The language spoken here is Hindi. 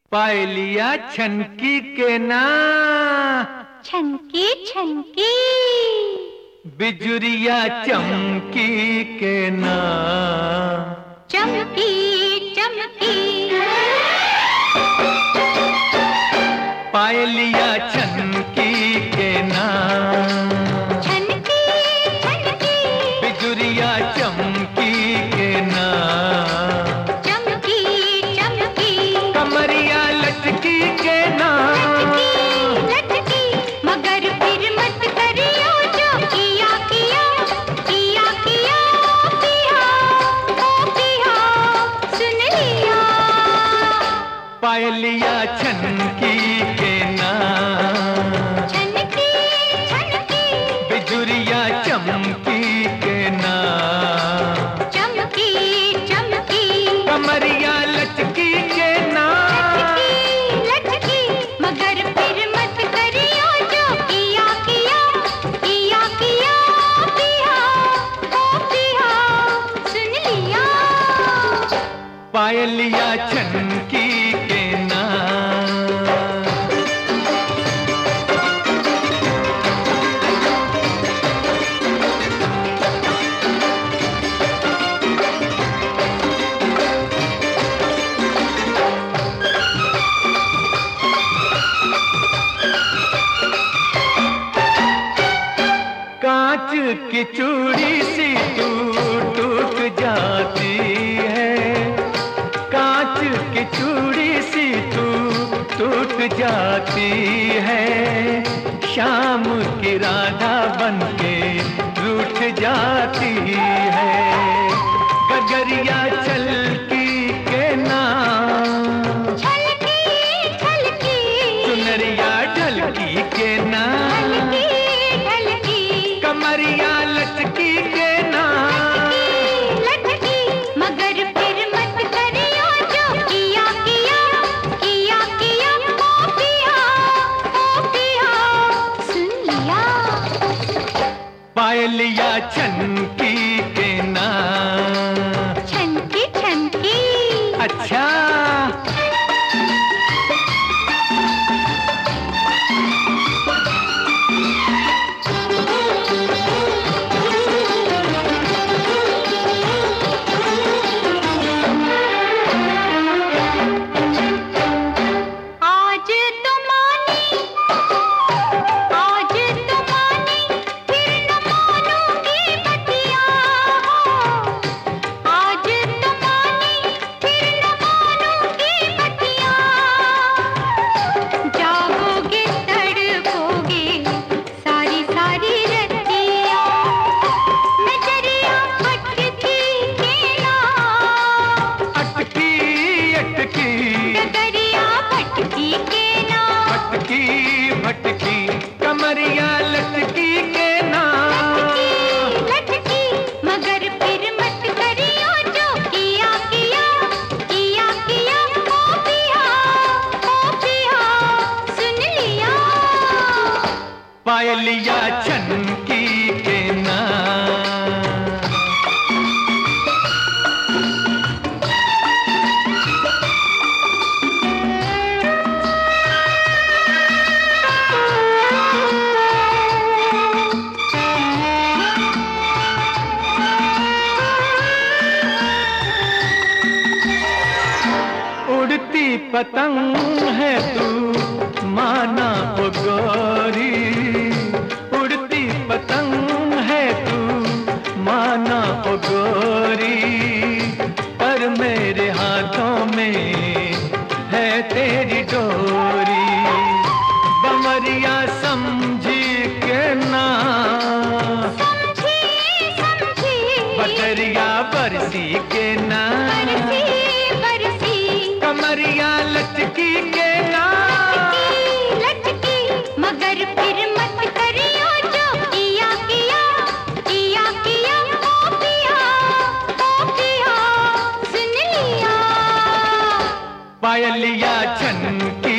पायलिया छनकी के ना, छनकी छनकी बिजुरिया चमकी के ना, चमकी चमकी पायलिया छनकी के ना, छनकी छनकी बिजुरिया चमकी के ना, चमकी चमकी कमरिया लटकी के ना, लटकी मगर फिर मत करियो जो किया किया किया किया किया ओ किया सुन लिया। पायलिया छनकी के ना, छनकी छनकी बिजुरिया चमकी के ना, चमकी चमकी कमरिया लटकी के ना, लटकी मगर फिर मत करियो जो किया किया किया किया किया ओ किया सुन लिया। पायलिया छनकी के ना। कांच की चूड़ी सी टूट टूट जाती है, कांच की चूड़ी सी टूट टूट जाती है, शाम की राधा बनके रूठ जाती है, गगरिया छलकी के ना, छलकी छलकी चुनरिया ढलकी के ना, ढलकी ढलकी कमरिया लटकी के ना, लटकी मगर फिर मत करियो जो किया किया किया किया ओ किया सुन लिया। पायलिया छनकी के ना। छनकी छनकी अच्छा आज तो मानी फिर न मानूंगी बतिया हो, आज तो मानी फिर न मानूंगी बतिया, जागोगे तड़पोगे सारी सारी रतिया, नजरिया अटकी के ना, अटकी अटकी डगरिया भटकी के ना, भटकी भटकी कमरिया लटकी के ना, लटकी मगर फिर मत करियो जो किया किया किया किया ओ पिया सुन लिया। पायलिया छनकी के ना। उड़ती पतंग है तू माना ओ गोरी, उड़ती पतंग है तू माना ओ गोरी, पर मेरे हाथों में है तेरी डोरी, बमरिया समझी के ना, समझी समझी बदरिया बरसी के ना, बरसी बरसी कमरिया लटकी के ना, लटकी मगर फिर मत करियो जो किया किया किया किया ओ पिया सुन लिया। पायलिया छनकी